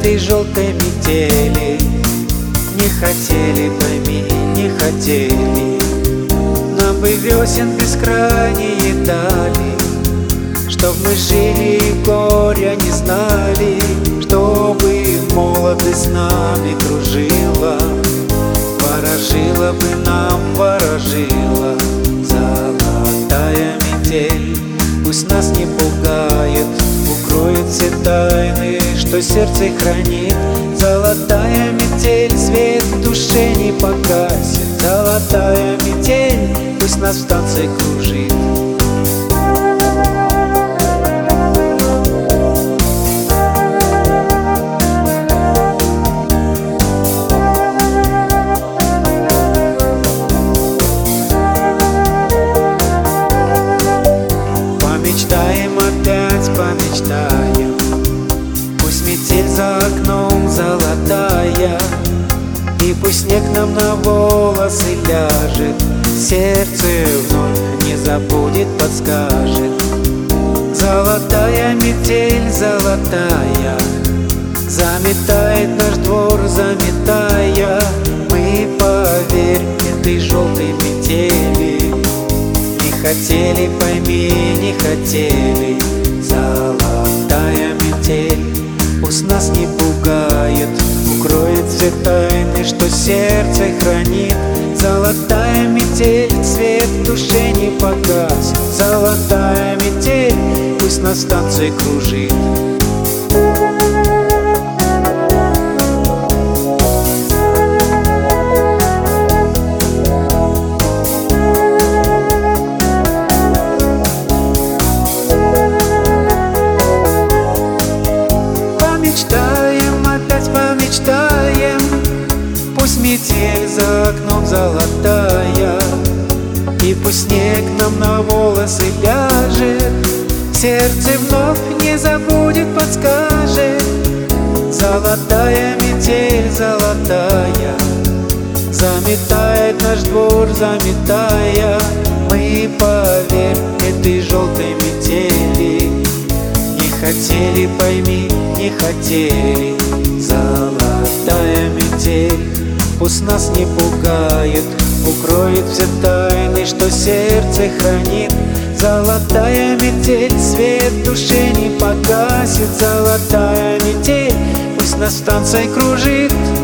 этой желтой метели. Не хотели, пойми, не хотели. Нам бы весен бескрайние дали, чтоб мы жили и горя не знали, чтобы молодость с нами кружила. Ворожила бы нам, ворожила золотая метель. Пусть нас не пугает, укроет все тайны, что сердце хранит. Золотая метель свет в душе не погасит. Золотая метель пусть нас в танце кружит. Помечтаем опять, помечтаем. Пусть метель за окном золотая, и пусть снег нам на волосы ляжет. Сердце вновь не забудет, подскажет. Золотая метель, золотая, заметает наш двор, заметая. Мы, поверь, этой желтой метели не хотели, пойми, не хотели. Золотая метель пусть нас не пугает, укроет все тайны, что сердце хранит. Золотая метель свет в душе не погасит. Золотая метель пусть нас в танце кружит. Помечтаем, опять помечтаем. Пусть метель за окном золотая, и пусть снег нам на волосы ляжет. Сердце вновь не забудет, подскажет. Золотая метель, золотая, заметает наш двор, заметая. Мы, поверь, этой желтой метели не хотели, пойми, не хотели. Золотая метель пусть нас не пугает, укроет все тайны, что сердце хранит. Золотая метель свет в душе не погасит. Золотая метель пусть нас в танце кружит.